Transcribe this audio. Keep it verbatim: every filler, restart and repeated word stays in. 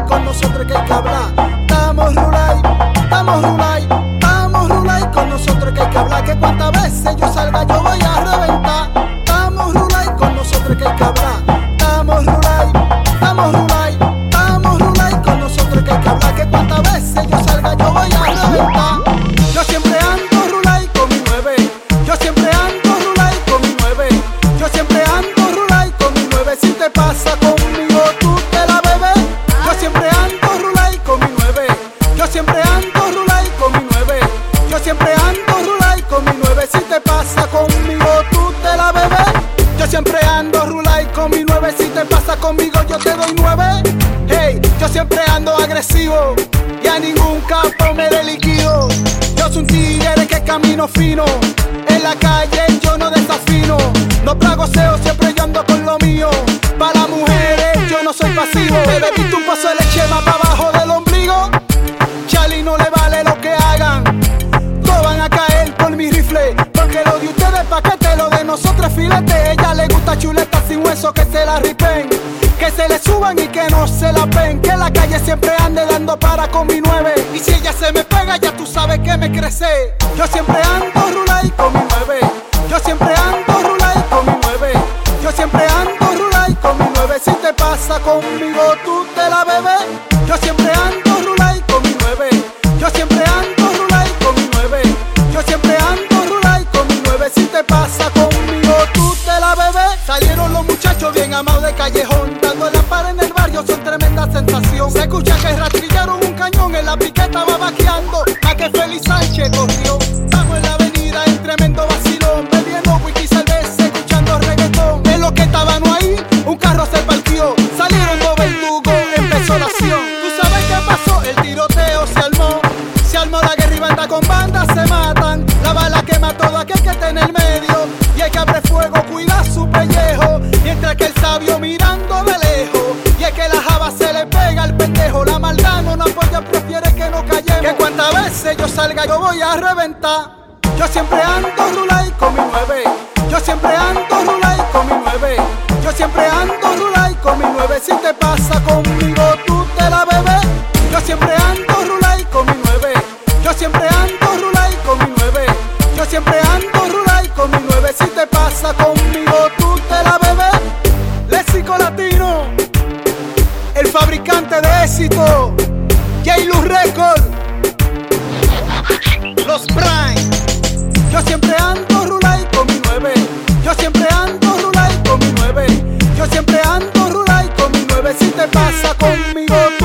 con nosotros que hay que hablar. Estamos Rulay, estamos Rulay, estamos Rulay, con nosotros que hay que hablar. Que cuantas veces yo salga yo voy a reventar. Estamos Rulay, con nosotros que hay que hablar. Estamos Rulay, estamos Rulay, estamos Rulay, con nosotros que hay que hablar. Que cuantas veces yo salga yo voy a reventar. Yo siempre ando Rulay con mi nueve, yo siempre ando Rulay con mi nueve, yo siempre ando Rulay con mi nueve. Si te pasa conmigo tú te la bebes. Yo siempre ando Rulay con mi nueve, yo siempre ando Rulay con mi nueve, yo siempre ando Rulay con mi nueve. Si te pasa conmigo tú te la bebes. Yo siempre ando Rulay con mi nueve, si te pasa conmigo yo te doy nueve. Hey, yo siempre ando agresivo y a ningún campo me deliquido. Yo soy un tigre que camino fino, en la calle yo no desafino. No plagoseo, siempre yo ando con lo mío. Para las mujeres yo no soy pasivo. Te bebiste un paso de leche más para abajo del ombligo. Charlie no le vale lo que hagan, todos van a caer por mi rifle. Porque lo de ustedes paquete, lo de nosotros filete. Ella le gusta chuleta sin hueso, que se la ripen, que se le suban y que no se la ven. Que en la calle siempre ande dando para con mi nueve. Y si ella se me pega ya tú sabes que me crece. Yo siempre ando Rulay con mi nueve, yo siempre ando Rulay con mi nueve, yo siempre ando Rulay con mi nueve. Si te pasa conmigo tú te la bebes. Yo siempre ando Rulay con mi nueve, yo siempre ando Rulay con mi nueve, yo siempre ando Rulay con mi nueve. Si te pasa conmigo tú te la bebes. Salieron los muchachos bien amados de callejón, dando la para en el barrio, son tremenda sensación. Se escucha que rastrillaron un cañón, en la piqueta va vaqueando a que Félix Sánchez corrió. Bajo en la avenida en tremendo vacilón, bebiendo whisky, cerveza, escuchando reggaetón. En lo que estaban ahí, un carro se partió, salieron dos verdugos, empezó la acción. ¿Tú sabes qué pasó? El tiroteo se armó, se armó la guerra y banda con banda se matan. La bala quema todo aquel que está en el medio, y el que abre fuego cuida su pellejo. Mientras que el sabio mirando de lejos, y es que la java se le pega al pendejo. La maldad no nos apoya, prefiere que no callemos. Que cuantas veces yo salga yo voy a reventar. Yo siempre ando Rulay con mi nueve, yo siempre ando Rulay con mi nueve, yo siempre ando Rulay con mi nueve. Si te pasa conmigo tú te la bebes. Yo siempre ando Rulay con mi nueve, yo siempre ando Rulay con mi nueve, yo siempre ando Rulay con mi nueve. Si te pasa conmigo tú te la bebes. Léxico Latino, el fabricante de éxito, J-Luz Record, los Prime. Yo siempre ando Rulay con mi nueve, yo siempre ando Rulay con mi nueve, yo siempre ando Rulay con mi nueve. Si te pasa conmigo